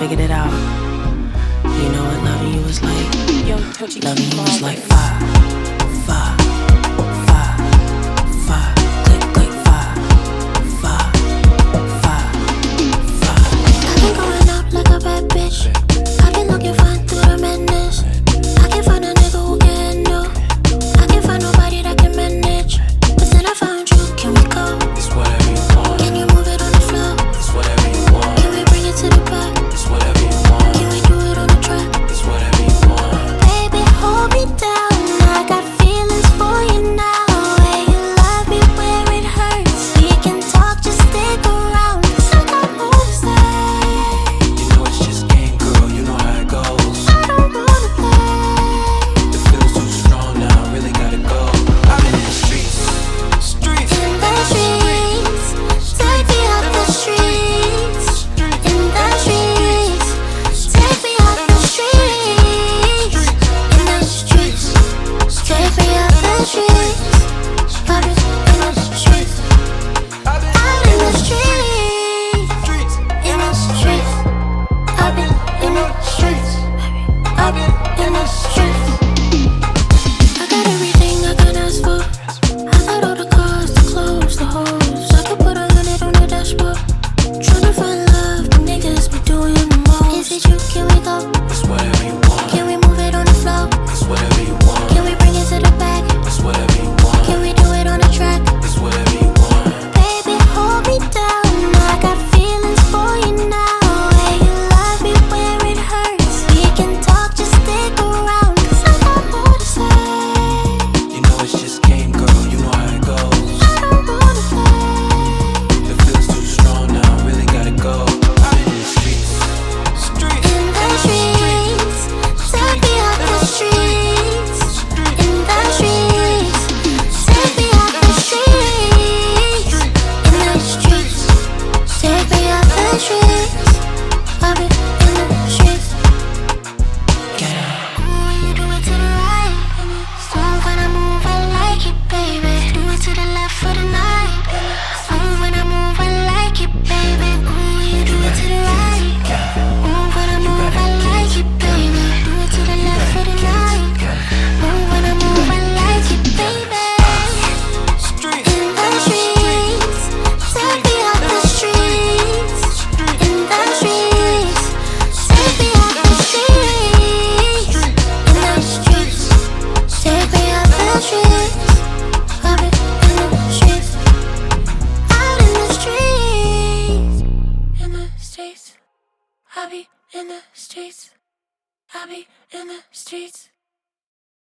figured it out. You know what loving you was like? Loving you was like fire, fire, fire, fire, click, click, fire, fire, fire, fire. I've been going up like a bad bitch. I've been looking fine through the madness. I can't find a nigga who can handle. I can't find nobody that can manage. But then I found you, can we go? It's whatever you want. Can you move it on the floor? It's whatever you want. Can we bring it to the back? It's whatever you want. Can we do it on the track? It's whatever you want. Baby, hold me down. I got feelings for you now. Hey, you love me where it hurts. We can talk, just stick around. 'Cause I got more to say. You know it's just game, girl. You know how it goes. I don't wanna play. It feels too strong now. Really gotta go. I've been in the streets. Streets. In the streets, take me out the streets. In the streets, take me out the streets. In the streets, take me out the streets. I've been in the streets. I've been Out in the streets. streets. In the streets. I've been in the streets. I've been in the streets. I got everything I could ask for. I got all the cars, the clothes, the hoes. I could put a unit on the dashboard. Tryna find love, the niggas be doing the most. Is it you? Can we go? It's whatever you want. Can we move it on the floor? It's whatever you want. Can we bring it to the back? It's whatever you want. Can we do it on the track? It's whatever you want. Baby, hold me down. I got feelings for you now. Hey, you love me where it hurts. We can talk, just stick around. 'Cause I got more to say. You know it's just game, girl. You know how it goes. I don't wanna play. It feels too strong now. Really gotta go. I've been in the streets. Streets. In the streets, take me out the streets. In the streets, take me out the streets. In the streets, take me out the streets. I've been in the streets. You do it to the right, smooth when I move, I like it, baby. Do it to the left for the night, smooth when I move, I like it, baby. You do it to the right, move when I move, I like it, baby. Do it to the left for the night, move when I move, I like it, baby. Streets. In the streets, take me out the streets. In the streets, take me out the streets. In the streets, take me out the streets. I've been in the streets. Out in the streets. In the streets. I be in the streets. I be in the streets.